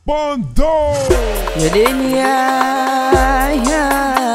باندو يا ليل يا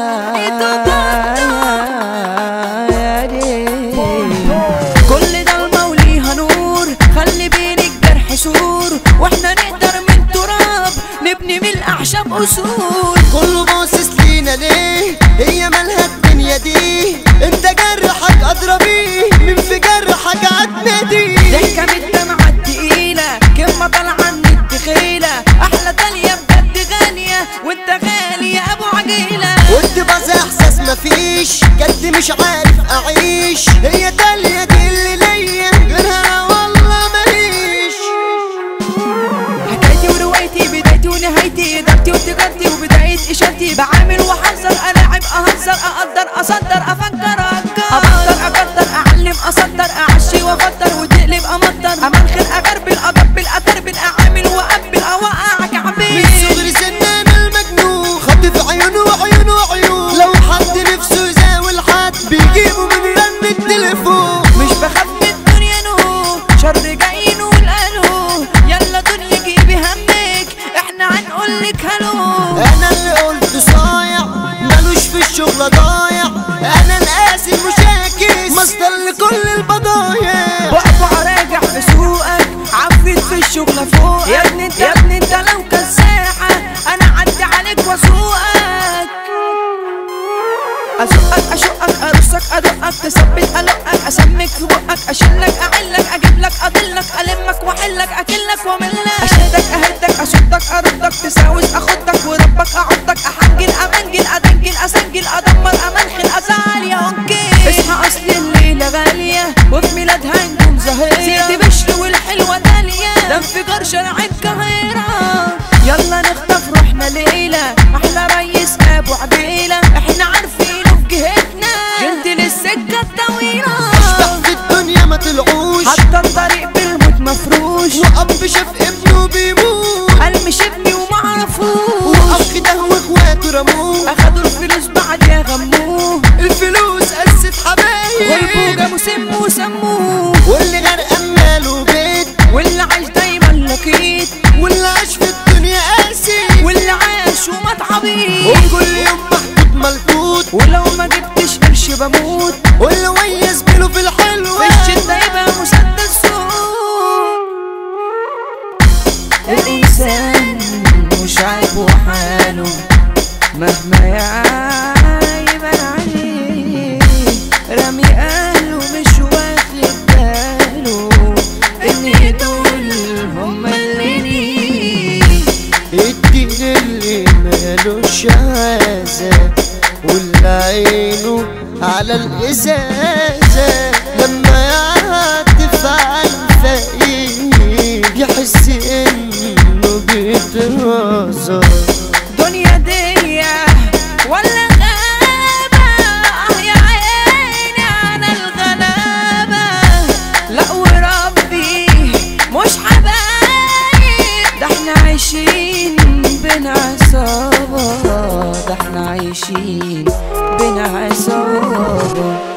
ليل كل ضلمة وليها نور، خلي بين الجرح سور، واحنا نقدر من تراب نبني من الأعشاب أصول. كله باصص لينا ليه؟ هي مالها الدنيا دي؟ انت جرحك أدرى بيه، مين في جرحك عتمدي؟ ضحكة من الدمعة التقيلة، كلمة طالعة من الدخيلة، أحلى تانية بجد غالية، وانت غالي يا أبو عجيلة. وانت بس إحساس مفيش، جد مش عارف أعيش، هي تالية دي اللي ليا، غيرها والله ماليش. حكايتي وروايتي، بدايتي ونهايتي، إدارتي وتجارتي وبداية إشارتي، بعامل وأحذر، ألاعب أهزر، أقدر أصدر، أفكر أقدر أعلم أصدر، أعشي وأفطر وتقلب أمطر، أمنخر أغربل أضبل أتربل، أعامل وأقبل أوقع كعبين. من صغر سنان المجنون خاطف عيونه وعيونه وعيون، لو حد نفسه يزاول حد بيجيبه من رن التليفون. مش بخاف من الدنيا نو، شر جاي نقول ألو، يلا دنيا جيبي همك، احنا هنقولك هلو. انا اللي قلت صايع مالوش في الشغل ضايع، انا القاسي المشاكس مصدر لكل البضايع. بقف راجع في سوقك، عفريت في الشغل فوقك، يا ابني انت لو كساحة انا عدي عليك واسوقك. ازقك اشقك ارصك ادقك، تثبت القك، اسمك في بقك، اشلك اعلك، اجيبلك اضلك، المك واحلك، اكلك واملك، اشدك اهدك، اصدك اردك، تساوس اخدك، وربك اعضك، احنجل امنجل ادنجل اسجل ادمر امنخل ازعل يا انكل. اصحى اصل الليله غاليه، وفي ميلادها نجوم زهيره، زيد بشر والحلوه داليه، ده انفجار شارع القاهره. يلا نخطف روحنا ليله، احلى ريس ابو عبيله، احنا عارفينه في جهتنا، جلد للسكه الطويله. اشبح في الدنيا ما طلعوش، حتى الطريق بالموت مفروش، واب شاف ابنه بيموت، قال مش ابني ومعرفوش، واخ ده واخواته رموه، اخدوا الفلوس بعد يا غموه، الفلوس قست حبايب، غلبوه جابوا سموه وسموه، واللي غرقان ماله بيت، واللي عايش دايما لقيت، واللي عاش في الدنيا قاسي، واللي عاش ومات عبيط، وكل يوم محطوط ملكوت، ولو ما جبتش قرش بموت، واللي ويا زميله في الحلوة في الشتا يبقى مسدس سوق. الإنسان مش عاجبه حاله، مهما يبان عليه، رامي أهله مش واخد باله، إن دول هما اللي ليه. الدين اللي مالوش عازة، واللي عينه على الإزازة، لما يعطف على الفقير يحس إنه بيترازى. دنيا دي ولا غابة، يا عيني على الغلابة، لا وربي مش حبايب، ده احنا عايشين بين عصابة، ده احنا عايشين بين عصابة.